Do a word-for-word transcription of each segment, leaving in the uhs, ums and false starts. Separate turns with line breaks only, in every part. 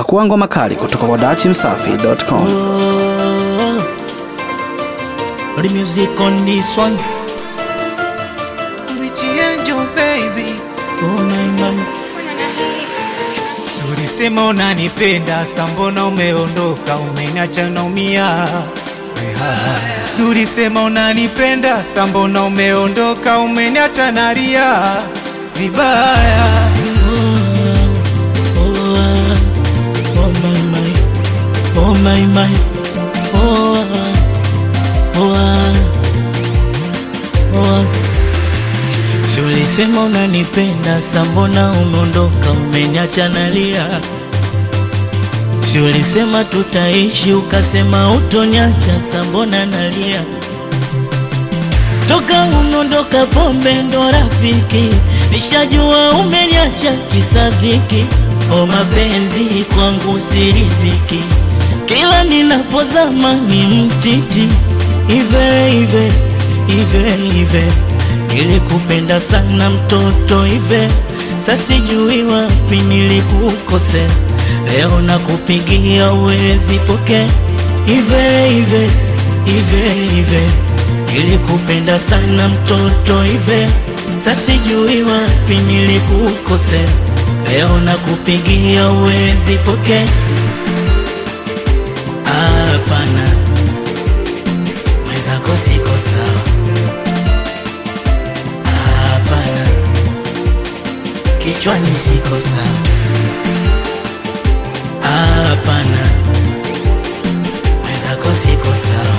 Pakua ngoma kali kutoka kwa dati msafi dot com.
Oh, the music on this one.
Richie Angel baby.
Oh my man.
Suri sema unanipenda, sambona umeondoka, umeniacha naumia. Suri sema unanipenda, sambona umeondoka, umeniacha nalia vibaya.
Oh my my, oh my my, oh oh oh. Si ulisema unanipenda, sambona umeondoka, umeniacha nalia. Si ulisema tutaishi, ukasema utoniacha, sambona nalia. Toka umeondoka pombe ndo rafiki, nishajua umeniacha kisaziki. O mapenzi kwangu si riziki, kila ninapozama ni mtiti. Ive ive ive ive, nilikupenda sana mtoto ive. Sasa sijui wapi nilikukosea, leo nakupigia uwezi poke. Ive ive ive ive, nilikupenda sana mtoto ive. Sasa sijui wapi nilikukosea, leo nakupigia uwezi poke. Hapana, mwenzako siko sawa. Hapana, kichwani siko sawa. Hapana, mwenzako siko sawa.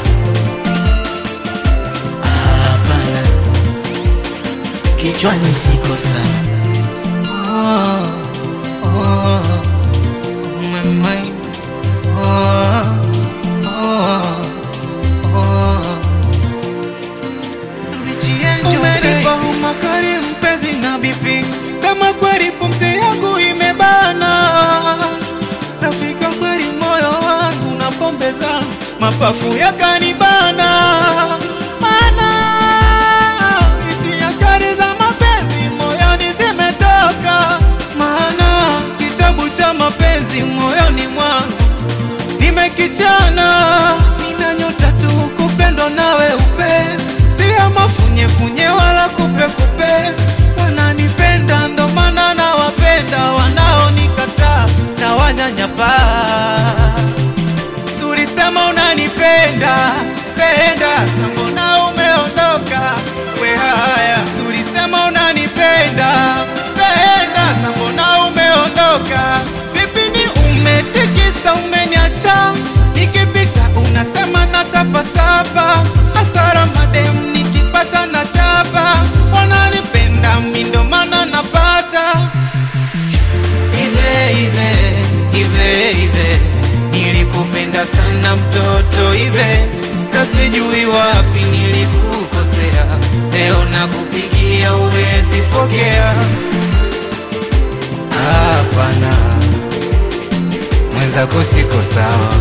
Hapana, kichwani siko sawa.
Oh, oh, my mind. Oh, oh, oh. Richie Angel umenipa homa kari mpenzi na bibi, sema kweli pumzi yangu imebana. Rafika kweli moyo wangu na pombe zangu, mapafu yakanibana. Mana hisia kali za mapenzi moyoni zimetoka. Maana kitabu cha mapenzi moyoni mwangu nimekichana. Nina nyota tu kupendo nawe upe, siya mafunye funye wala kupe kupe. Wananipenda ndo maana nawapenda, wanaonikataa na wanyanyapa. Suri sema unanipenda, penda, sambona umeondoka we haya. Suri sema unanipenda, penda, sambona umeondoka. Vipi ni umetikisa umeniacha, nikipita unasema natapatapa. Asara madem nikipata na chapa, wananipenda mindo mana napata. Ive ive ive ive, nilikupenda sana mtoto ive. Sasa sijui wapi nilikukosea, leo nakupigia uwezi pokea. Hapana, mwenzako siko sawa.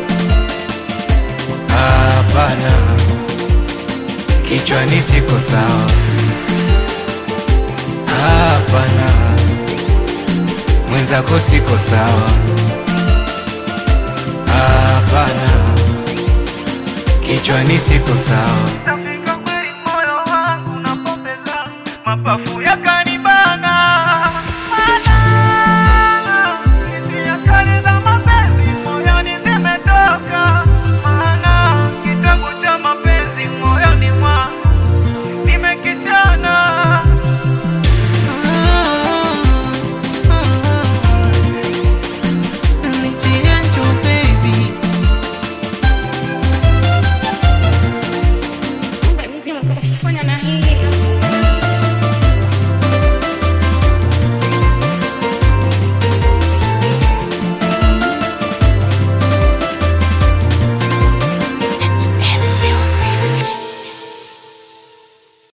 Hapana, kichwani siko sawa. Hapana, mwenzako siko sawa. Hapana, kichwani siko sawa. Tafika kweli moyo wangu na pombe zangu, mapafu yaka